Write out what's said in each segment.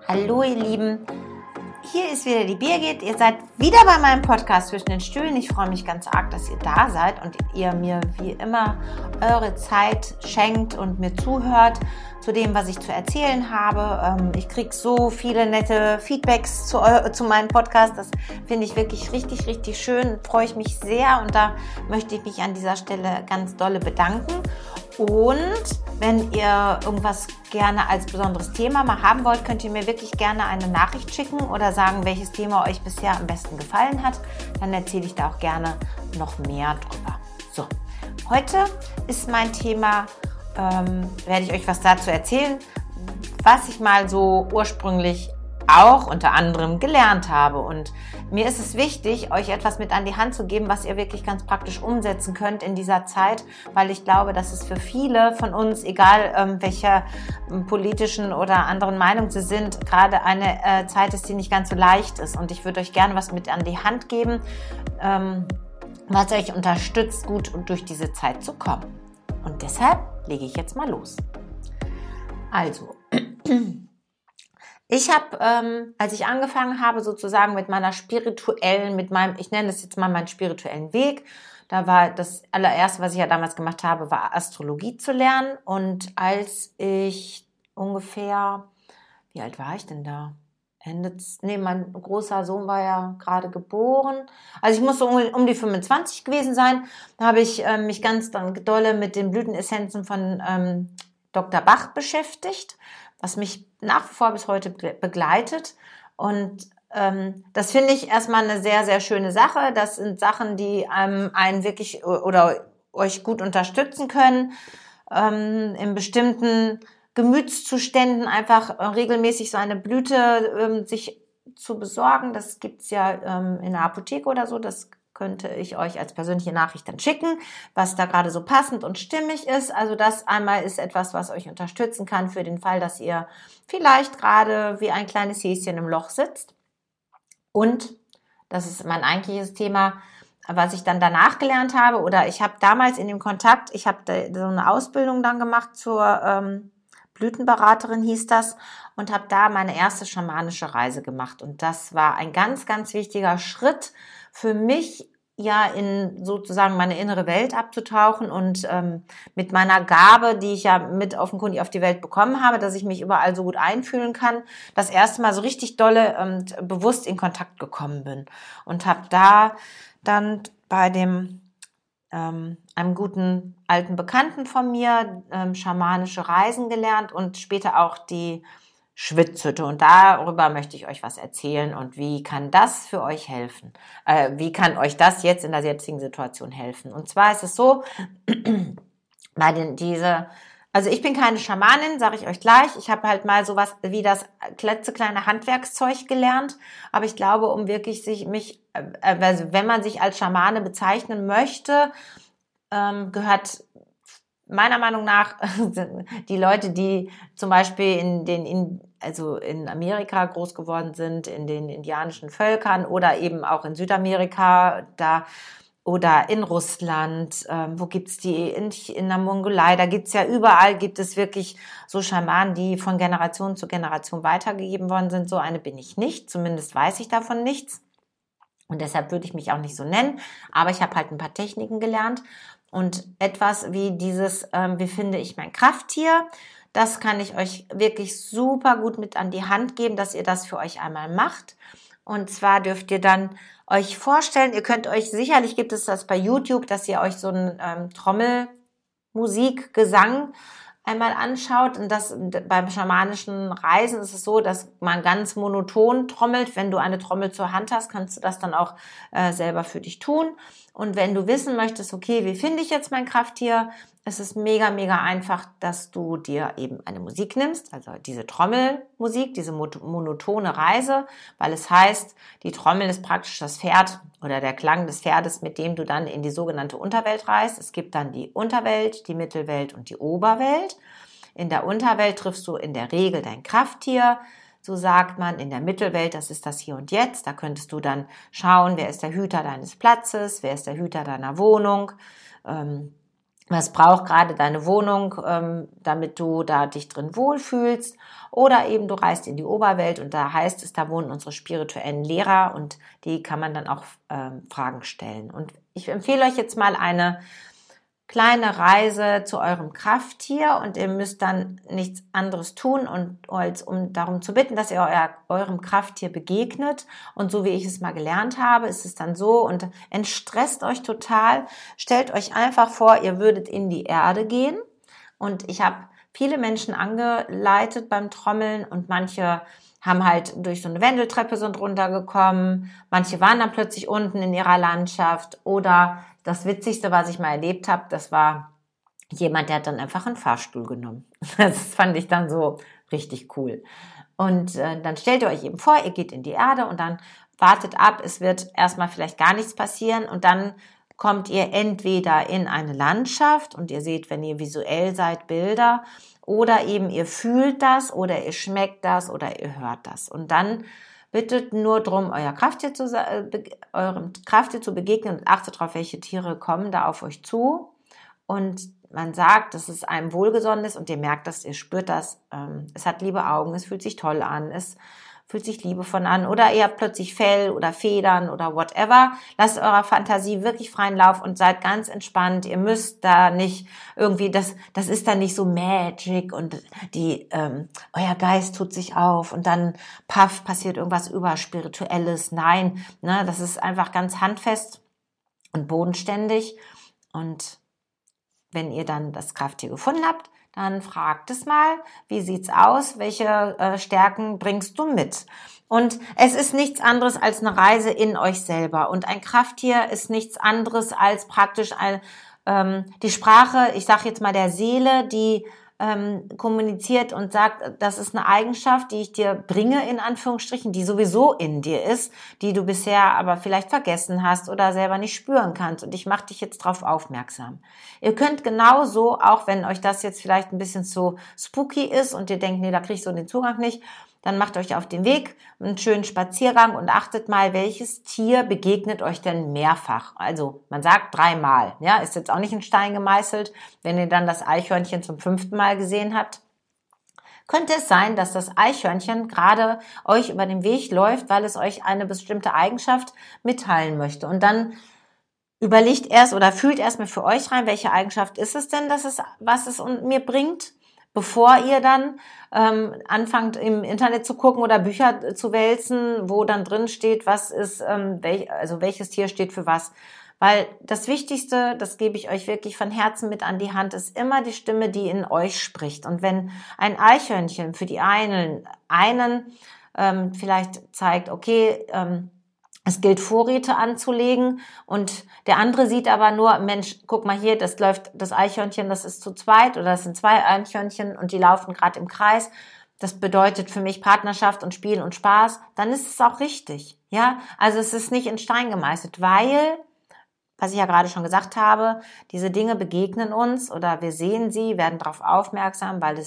Hallo ihr Lieben, hier ist wieder die Birgit. Ihr seid wieder bei meinem Podcast zwischen den Stühlen. Ich freue mich ganz arg, dass ihr da seid und ihr mir wie immer eure Zeit schenkt und mir zuhört zu dem, was ich zu erzählen habe. Ich kriege so viele nette Feedbacks zu meinem Podcast. Das finde ich wirklich richtig, richtig schön. Freue ich mich sehr und da möchte ich mich an dieser Stelle ganz dolle bedanken. Und wenn ihr irgendwas gerne als besonderes Thema mal haben wollt, könnt ihr mir wirklich gerne eine Nachricht schicken oder sagen, welches Thema euch bisher am besten gefallen hat. Dann erzähle ich da auch gerne noch mehr drüber. So, heute ist mein Thema, werde ich euch was dazu erzählen, was ich mal so ursprünglich auch unter anderem gelernt habe. Und mir ist es wichtig, euch etwas mit an die Hand zu geben, was ihr wirklich ganz praktisch umsetzen könnt in dieser Zeit, weil ich glaube, dass es für viele von uns, egal welcher politischen oder anderen Meinung sie sind, gerade eine Zeit ist, die nicht ganz so leicht ist. Und ich würde euch gerne was mit an die Hand geben, was euch unterstützt, gut durch diese Zeit zu kommen. Und deshalb lege ich jetzt mal los. Also, ich habe, als ich angefangen habe, sozusagen mit meiner spirituellen, ich nenne das jetzt mal meinen spirituellen Weg, da war das allererste, was ich ja damals gemacht habe, war Astrologie zu lernen. Und als ich ungefähr, wie alt war ich denn da? Mein großer Sohn war ja gerade geboren. Also ich muss so um die 25 gewesen sein. Da habe ich mich ganz dolle mit den Blütenessenzen von Dr. Bach beschäftigt, was mich nach wie vor bis heute begleitet. Und das finde ich erstmal eine sehr, sehr schöne Sache. Das sind Sachen, die einen wirklich oder euch gut unterstützen können, in bestimmten Gemütszuständen einfach regelmäßig so eine Blüte sich zu besorgen. Das gibt's ja in der Apotheke oder so. Das könnte ich euch als persönliche Nachricht dann schicken, was da gerade so passend und stimmig ist. Also das einmal ist etwas, was euch unterstützen kann für den Fall, dass ihr vielleicht gerade wie ein kleines Häschen im Loch sitzt. Und, das ist mein eigentliches Thema, was ich dann danach gelernt habe, oder ich habe damals in dem Kontakt, ich habe so eine Ausbildung dann gemacht zur Blütenberaterin hieß das, und habe da meine erste schamanische Reise gemacht. Und das war ein ganz, ganz wichtiger Schritt für mich, ja, in sozusagen meine innere Welt abzutauchen und mit meiner Gabe, die ich ja mit offenkundig auf die Welt bekommen habe, dass ich mich überall so gut einfühlen kann, das erste Mal so richtig dolle und bewusst in Kontakt gekommen bin. Und habe da dann bei einem guten alten Bekannten von mir schamanische Reisen gelernt und später auch die Schwitzhütte. Und darüber möchte ich euch was erzählen und wie kann das für euch helfen? Wie kann euch das jetzt in der jetzigen Situation helfen? Und zwar ist es so, also ich bin keine Schamanin, sage ich euch gleich. Ich habe halt mal sowas wie das klitzekleine Handwerkszeug gelernt. Aber ich glaube, um wirklich also wenn man sich als Schamane bezeichnen möchte, gehört meiner Meinung nach die Leute, die zum Beispiel in Amerika groß geworden sind, in den indianischen Völkern oder eben auch in Südamerika, oder in Russland, wo gibt's die, in der Mongolei, da gibt's ja überall, gibt es wirklich so Schamanen, die von Generation zu Generation weitergegeben worden sind. So eine bin ich nicht, zumindest weiß ich davon nichts. Und deshalb würde ich mich auch nicht so nennen, aber ich habe halt ein paar Techniken gelernt. Und etwas wie wie finde ich mein Krafttier, das kann ich euch wirklich super gut mit an die Hand geben, dass ihr das für euch einmal macht. Und zwar dürft ihr dann euch vorstellen, sicherlich gibt es das bei YouTube, dass ihr euch so einen Trommelmusik, Gesang einmal anschaut. Und beim schamanischen Reisen ist es so, dass man ganz monoton trommelt. Wenn du eine Trommel zur Hand hast, kannst du das dann auch selber für dich tun. Und wenn du wissen möchtest, okay, wie finde ich jetzt mein Krafttier? Es ist mega, mega einfach, dass du dir eben eine Musik nimmst, also diese Trommelmusik, diese monotone Reise, weil es heißt, die Trommel ist praktisch das Pferd oder der Klang des Pferdes, mit dem du dann in die sogenannte Unterwelt reist. Es gibt dann die Unterwelt, die Mittelwelt und die Oberwelt. In der Unterwelt triffst du in der Regel dein Krafttier. So sagt man, in der Mittelwelt, das ist das Hier und Jetzt. Da könntest du dann schauen, wer ist der Hüter deines Platzes, wer ist der Hüter deiner Wohnung, Was braucht gerade deine Wohnung, damit du da dich drin wohlfühlst? Oder eben du reist in die Oberwelt und da heißt es, da wohnen unsere spirituellen Lehrer und die kann man dann auch Fragen stellen. Und ich empfehle euch jetzt mal eine kleine Reise zu eurem Krafttier und ihr müsst dann nichts anderes tun, als um darum zu bitten, dass ihr eurem Krafttier begegnet. Und so wie ich es mal gelernt habe, ist es dann so und entstresst euch total. Stellt euch einfach vor, ihr würdet in die Erde gehen. Und ich habe viele Menschen angeleitet beim Trommeln und manche haben halt durch so eine Wendeltreppe sind runtergekommen, manche waren dann plötzlich unten in ihrer Landschaft oder das Witzigste, was ich mal erlebt habe, das war jemand, der hat dann einfach einen Fahrstuhl genommen. Das fand ich dann so richtig cool. Und dann stellt ihr euch eben vor, ihr geht in die Erde und dann wartet ab, es wird erstmal vielleicht gar nichts passieren und dann kommt ihr entweder in eine Landschaft und ihr seht, wenn ihr visuell seid, Bilder oder eben ihr fühlt das oder ihr schmeckt das oder ihr hört das. Und dann bittet nur darum, eurem Krafttier zu begegnen und achtet darauf, welche Tiere kommen da auf euch zu. Und man sagt, dass es einem wohlgesonnen ist und ihr merkt das, ihr spürt das. Es hat liebe Augen, es fühlt sich toll an, es fühlt sich liebevoll an oder ihr habt plötzlich Fell oder Federn oder whatever. Lasst eurer Fantasie wirklich freien Lauf und seid ganz entspannt. Ihr müsst da nicht irgendwie, das ist dann nicht so Magic und euer Geist tut sich auf und dann paff, passiert irgendwas Überspirituelles. Nein, ne, das ist einfach ganz handfest und bodenständig. Und wenn ihr dann das Krafttier gefunden habt, dann fragt es mal, wie sieht's aus, welche Stärken bringst du mit? Und es ist nichts anderes als eine Reise in euch selber. Und ein Krafttier ist nichts anderes als praktisch die Sprache, ich sage jetzt mal der Seele, die kommuniziert und sagt, das ist eine Eigenschaft, die ich dir bringe, in Anführungsstrichen, die sowieso in dir ist, die du bisher aber vielleicht vergessen hast oder selber nicht spüren kannst. Und ich mache dich jetzt darauf aufmerksam. Ihr könnt genauso, auch wenn euch das jetzt vielleicht ein bisschen zu spooky ist und ihr denkt, nee, da kriege ich so den Zugang nicht, dann macht euch auf den Weg, einen schönen Spaziergang und achtet mal, welches Tier begegnet euch denn mehrfach. Also man sagt 3-mal, ja, ist jetzt auch nicht in Stein gemeißelt. Wenn ihr dann das Eichhörnchen zum 5. Mal gesehen habt, könnte es sein, dass das Eichhörnchen gerade euch über den Weg läuft, weil es euch eine bestimmte Eigenschaft mitteilen möchte. Und dann überlegt erst oder fühlt erstmal für euch rein, welche Eigenschaft ist es denn, was es mir bringt, bevor ihr dann anfangt im Internet zu gucken oder Bücher zu wälzen, wo dann drin steht, was ist, welches Tier steht für was. Weil das Wichtigste, das gebe ich euch wirklich von Herzen mit an die Hand, ist immer die Stimme, die in euch spricht. Und wenn ein Eichhörnchen für die einen vielleicht zeigt, okay, es gilt Vorräte anzulegen und der andere sieht aber nur, Mensch, guck mal hier, das läuft das Eichhörnchen, das ist zu zweit oder das sind 2 Eichhörnchen und die laufen gerade im Kreis. Das bedeutet für mich Partnerschaft und Spiel und Spaß. Dann ist es auch richtig, ja. Also es ist nicht in Stein gemeißelt, weil, was ich ja gerade schon gesagt habe, diese Dinge begegnen uns oder wir sehen sie, werden darauf aufmerksam, weil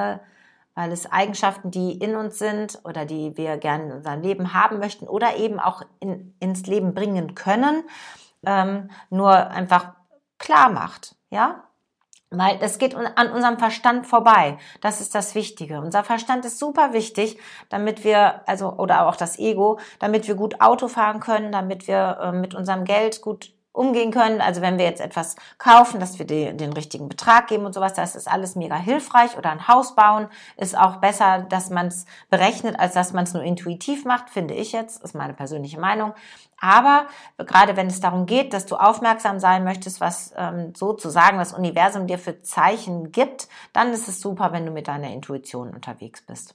es Eigenschaften, die in uns sind oder die wir gerne in unserem Leben haben möchten oder eben auch ins Leben bringen können, nur einfach klar macht, ja? Weil das geht an unserem Verstand vorbei. Das ist das Wichtige. Unser Verstand ist super wichtig, damit wir, oder auch das Ego, damit wir gut Auto fahren können, damit wir mit unserem Geld gut umgehen können. Also wenn wir jetzt etwas kaufen, dass wir den richtigen Betrag geben und sowas, das ist alles mega hilfreich. Oder ein Haus bauen ist auch besser, dass man es berechnet, als dass man es nur intuitiv macht, finde ich jetzt, ist meine persönliche Meinung. Aber gerade wenn es darum geht, dass du aufmerksam sein möchtest, was sozusagen das Universum dir für Zeichen gibt, dann ist es super, wenn du mit deiner Intuition unterwegs bist.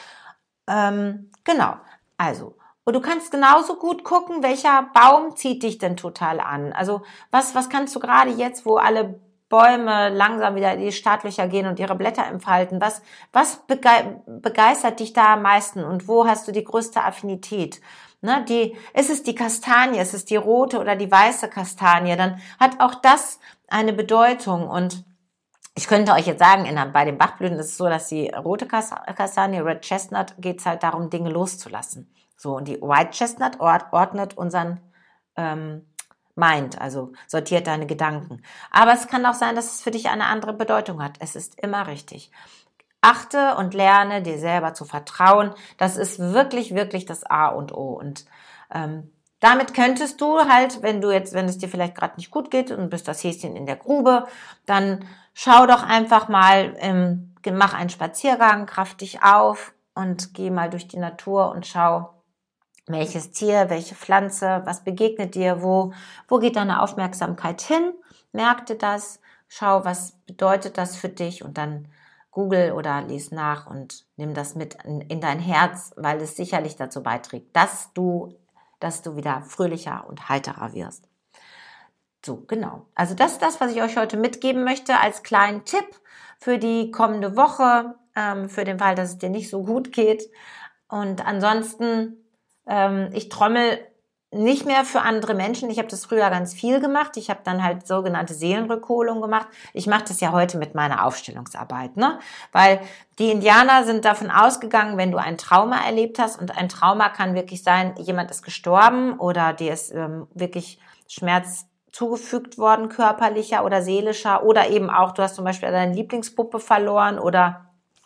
Genau, also und du kannst genauso gut gucken, welcher Baum zieht dich denn total an. Also was kannst du gerade jetzt, wo alle Bäume langsam wieder in die Startlöcher gehen und ihre Blätter entfalten, was begeistert dich da am meisten und wo hast du die größte Affinität? Ne, ist es die Kastanie, ist es die rote oder die weiße Kastanie, dann hat auch das eine Bedeutung. Und ich könnte euch jetzt sagen, bei den Bachblüten ist es so, dass die rote Kastanie, Red Chestnut, geht es halt darum, Dinge loszulassen. So, und die White Chestnut ordnet unseren meint, also sortiert deine Gedanken. Aber es kann auch sein, dass es für dich eine andere Bedeutung hat. Es ist immer richtig. Achte und lerne, dir selber zu vertrauen. Das ist wirklich, wirklich das A und O. Und damit könntest du halt, wenn es dir vielleicht gerade nicht gut geht und bist das Häschen in der Grube, dann schau doch einfach mal, mach einen Spaziergang, kraft dich auf und geh mal durch die Natur und schau, welches Tier, welche Pflanze, was begegnet dir, wo geht deine Aufmerksamkeit hin? Merk dir das, schau, was bedeutet das für dich und dann Google oder lies nach und nimm das mit in dein Herz, weil es sicherlich dazu beiträgt, dass du wieder fröhlicher und heiterer wirst. So, genau. Also das ist das, was ich euch heute mitgeben möchte als kleinen Tipp für die kommende Woche, für den Fall, dass es dir nicht so gut geht. Und ansonsten, ich trommel nicht mehr für andere Menschen. Ich habe das früher ganz viel gemacht. Ich habe dann halt sogenannte Seelenrückholung gemacht. Ich mache das ja heute mit meiner Aufstellungsarbeit, ne? Weil die Indianer sind davon ausgegangen, wenn du ein Trauma erlebt hast, und ein Trauma kann wirklich sein, jemand ist gestorben oder dir ist wirklich Schmerz zugefügt worden, körperlicher oder seelischer, oder eben auch, du hast zum Beispiel deine Lieblingspuppe verloren oder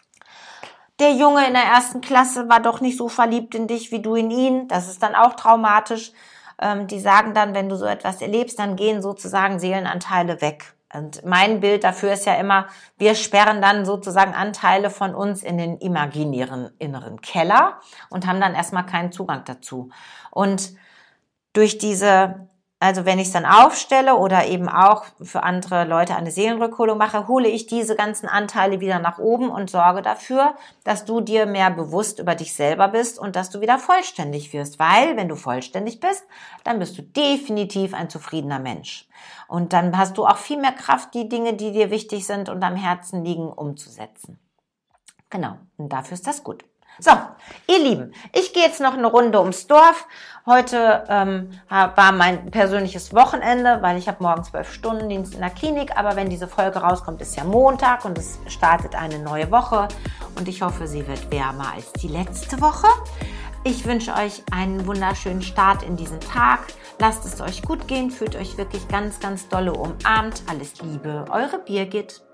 der Junge in der 1. Klasse war doch nicht so verliebt in dich wie du in ihn. Das ist dann auch traumatisch. Die sagen dann, wenn du so etwas erlebst, dann gehen sozusagen Seelenanteile weg. Und mein Bild dafür ist ja immer, wir sperren dann sozusagen Anteile von uns in den imaginären inneren Keller und haben dann erstmal keinen Zugang dazu. Und durch also wenn ich es dann aufstelle oder eben auch für andere Leute eine Seelenrückholung mache, hole ich diese ganzen Anteile wieder nach oben und sorge dafür, dass du dir mehr bewusst über dich selber bist und dass du wieder vollständig wirst. Weil, wenn du vollständig bist, dann bist du definitiv ein zufriedener Mensch. Und dann hast du auch viel mehr Kraft, die Dinge, die dir wichtig sind und am Herzen liegen, umzusetzen. Genau, und dafür ist das gut. So, ihr Lieben, ich gehe jetzt noch eine Runde ums Dorf. Heute war mein persönliches Wochenende, weil ich habe morgen 12-Stunden-Dienst in der Klinik. Aber wenn diese Folge rauskommt, ist ja Montag und es startet eine neue Woche. Und ich hoffe, sie wird wärmer als die letzte Woche. Ich wünsche euch einen wunderschönen Start in diesen Tag. Lasst es euch gut gehen, fühlt euch wirklich ganz, ganz dolle umarmt. Alles Liebe, eure Birgit.